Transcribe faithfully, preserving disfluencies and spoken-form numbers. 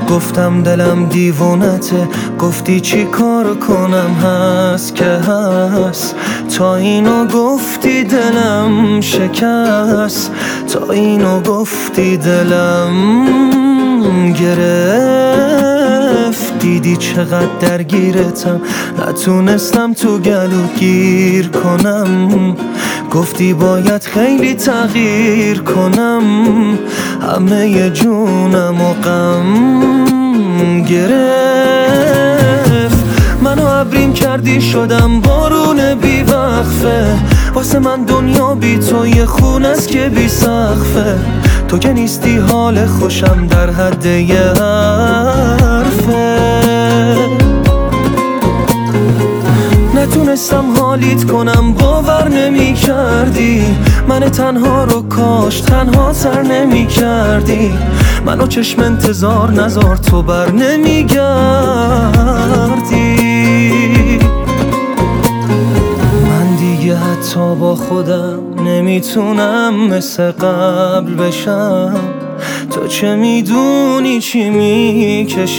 گفتم دلم دیوونته، گفتی چی کار کنم هست که هست. تا اینو گفتی دلم شکست، تا اینو گفتی دلم گرفت. دیدی چقدر درگیرتم، نتونستم تو گلو گیر کنم. گفتی باید خیلی تغییر کنم، همه جونم و غم گرفت. منو عبریم کردی شدم بارون بی وقفه، واسه من دنیا بی تو یه خونه است که بی سقفه. تو که نیستی حال خوشم در حد یه حرفه. نتونستم حالیت کنم، باور نمی کردی من تنها رو کاش تنها تر نمی کردی. منو چشم انتظار نزار تو بر نمی گردی. من دیگه حتی با خودم نمیتونم مثل قبل بشم. تو چه میدونی چی میکشم؟